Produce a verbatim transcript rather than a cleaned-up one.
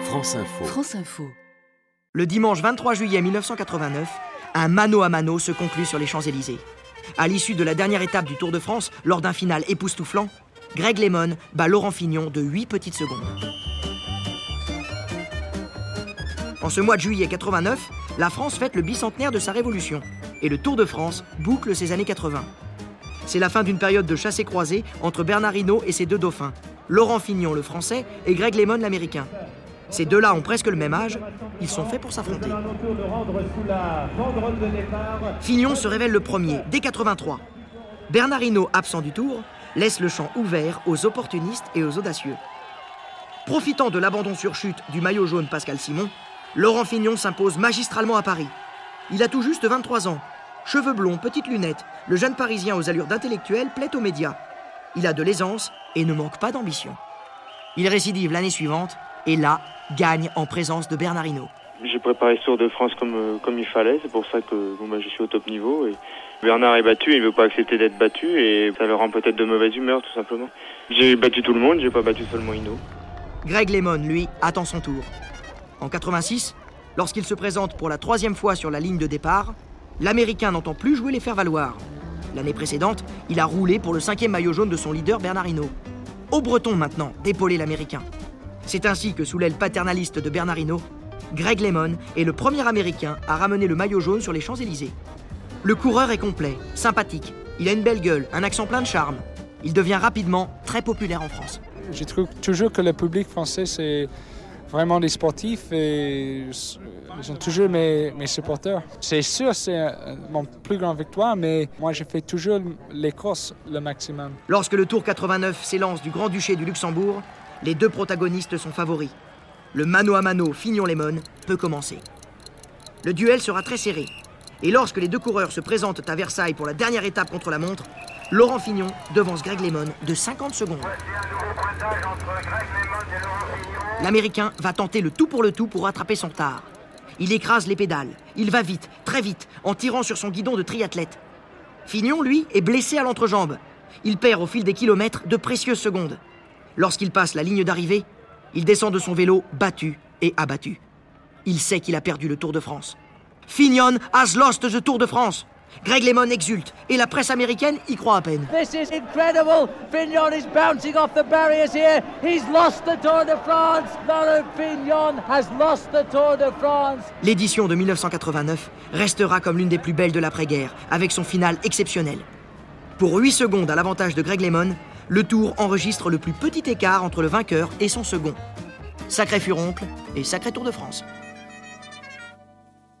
France Info. France Info. Le dimanche vingt-trois juillet mille neuf cent quatre-vingt-neuf, un mano à mano se conclut sur les Champs-Élysées. À l'issue de la dernière étape du Tour de France, lors d'un final époustouflant, Greg LeMond bat Laurent Fignon de huit petites secondes. En ce mois de juillet quatre-vingt-neuf, la France fête le bicentenaire de sa révolution et le Tour de France boucle ses années quatre-vingts. C'est la fin d'une période de chassé-croisé entre Bernard Hinault et ses deux dauphins, Laurent Fignon le français et Greg LeMond l'américain. Ces deux-là ont presque le même âge, ils sont faits pour s'affronter. Fignon se révèle le premier, dès quatre-vingt-trois. Bernard Hinault, absent du Tour, laisse le champ ouvert aux opportunistes et aux audacieux. Profitant de l'abandon sur chute du maillot jaune Pascal Simon, Laurent Fignon s'impose magistralement à Paris. Il a tout juste vingt-trois ans. Cheveux blonds, petites lunettes, le jeune Parisien aux allures d'intellectuel plaît aux médias. Il a de l'aisance et ne manque pas d'ambition. Il récidive l'année suivante et là, gagne en présence de Bernard Hinault. J'ai préparé ce Tour de France comme, euh, comme il fallait, c'est pour ça que bon, bah, je suis au top niveau. Et Bernard est battu, il ne veut pas accepter d'être battu et ça le rend peut-être de mauvaise humeur tout simplement. J'ai battu tout le monde, j'ai pas battu seulement Hinault. Greg LeMond, lui, attend son tour. En quatre-vingt-six, lorsqu'il se présente pour la troisième fois sur la ligne de départ, l'Américain n'entend plus jouer les faire-valoir. L'année précédente, il a roulé pour le cinquième maillot jaune de son leader Bernard Hinault. Au Breton maintenant d'épauler l'Américain. C'est ainsi que, sous l'aile paternaliste de Bernard Hinault, Greg LeMond est le premier Américain à ramener le maillot jaune sur les Champs-Élysées. Le coureur est complet, sympathique, il a une belle gueule, un accent plein de charme. Il devient rapidement très populaire en France. Je trouve toujours que le public français, c'est vraiment des sportifs et ils sont toujours mes, mes supporters. C'est sûr, c'est mon plus grande victoire, mais moi, je fais toujours les courses le maximum. Lorsque le Tour quatre-vingt-neuf s'élance du Grand-Duché du Luxembourg, les deux protagonistes sont favoris. Le mano à mano Fignon-LeMond peut commencer. Le duel sera très serré. Et lorsque les deux coureurs se présentent à Versailles pour la dernière étape contre la montre, Laurent Fignon devance Greg LeMond de cinquante secondes. L'Américain va tenter le tout pour le tout pour rattraper son retard. Il écrase les pédales. Il va vite, très vite, en tirant sur son guidon de triathlète. Fignon, lui, est blessé à l'entrejambe. Il perd au fil des kilomètres de précieuses secondes. Lorsqu'il passe la ligne d'arrivée, il descend de son vélo battu et abattu. Il sait qu'il a perdu le Tour de France. Fignon has lost the Tour de France. Greg LeMond exulte et la presse américaine y croit à peine. This is incredible. Fignon is bouncing off the barriers here. He's lost the Tour de France. Laurent Fignon has lost the Tour de France. L'édition de mille neuf cent quatre-vingt-neuf restera comme l'une des plus belles de l'après-guerre, avec son final exceptionnel. Pour huit secondes à l'avantage de Greg LeMond, le Tour enregistre le plus petit écart entre le vainqueur et son second. Sacré furoncle et sacré Tour de France.